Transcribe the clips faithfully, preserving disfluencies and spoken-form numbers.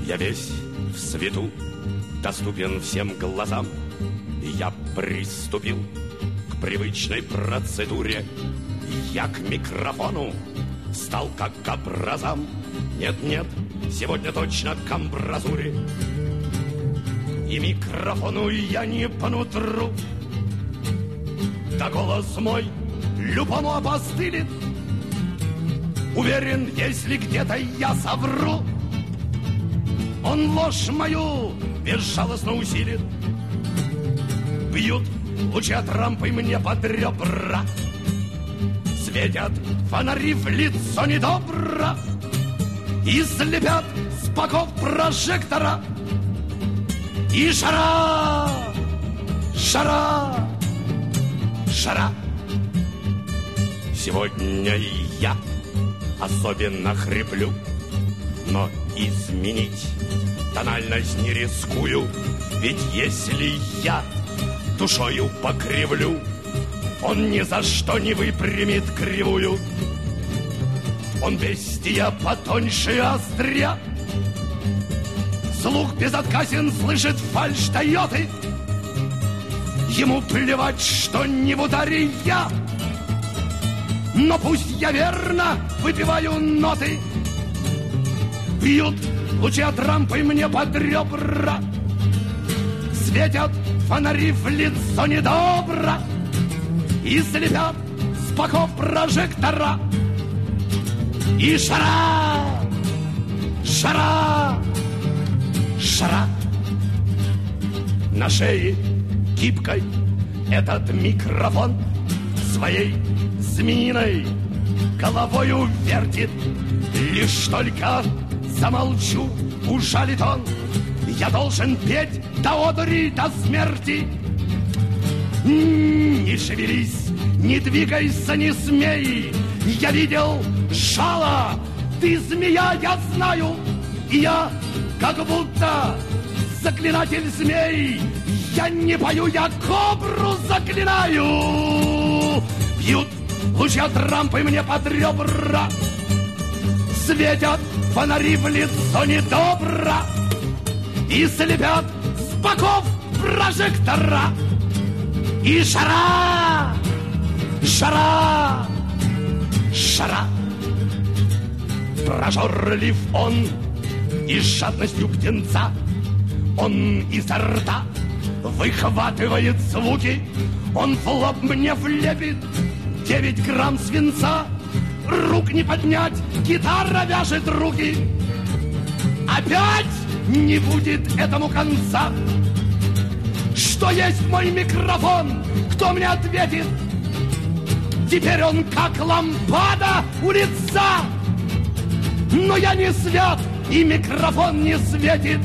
Я весь в свету, доступен всем глазам. Я приступил к привычной процедуре. Я к микрофону стал как к образам. Нет-нет, сегодня точно к амбразуре. И микрофону я не по нутру. Да голос мой любому опостылит. Уверен, если где-то я совру, он ложь мою безжалостно усилит. Бьют лучи от рампы мне под ребра, светят фонари в лицо недобро и слепят с боков прожектора. И жара, жара, жара. Сегодня я особенно хриплю, но изменить тональность не рискую. Ведь если я душою покривлю, он ни за что не выпрямит кривую. Он бестия потоньше остря, слух безотказен, слышит фальшь Тойоты. Ему плевать, что не в ударе я, но пусть я верно выпиваю ноты. Бьют лучи от рампы мне под ребра, светят фонари в лицо недобро и слепят с боков прожектора. И жара, жара, жара. На шее гибкой этот микрофон своей змеиной головою вертит. Лишь только замолчу, ужалит он. Я должен петь до одури, до смерти. Не шевелись, не двигайся, не смей. Я видел жало, ты змея, я знаю. И я как будто заклинатель змей. Я не пою, я кобру заклинаю. Бьют лучи от рампы мне под ребра, светят фонари в лицо недобро и слепят с боков прожектора. И жара, жара, жара. Прожорлив он и с жадностью птенца, он изо рта выхватывает звуки. Он в лоб мне влепит девять грамм свинца. Рук не поднять, гитара вяжет руки. Опять не будет этому конца. Что есть мой микрофон? Кто мне ответит? Теперь он как лампада у лица. Но я не свят, и микрофон не светит.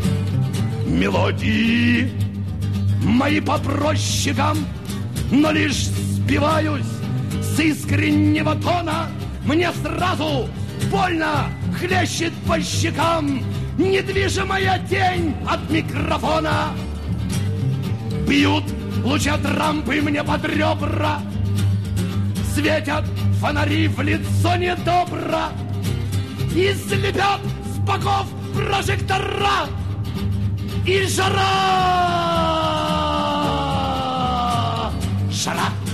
Мелодии мои по прощикам, но лишь сбиваюсь с искреннего тона. Мне сразу больно хлещет по щекам недвижимая тень от микрофона. Бьют лучи от рампы мне под ребра, светят фонари в лицо недобро и слепят с боков прожектора. И жара, жара.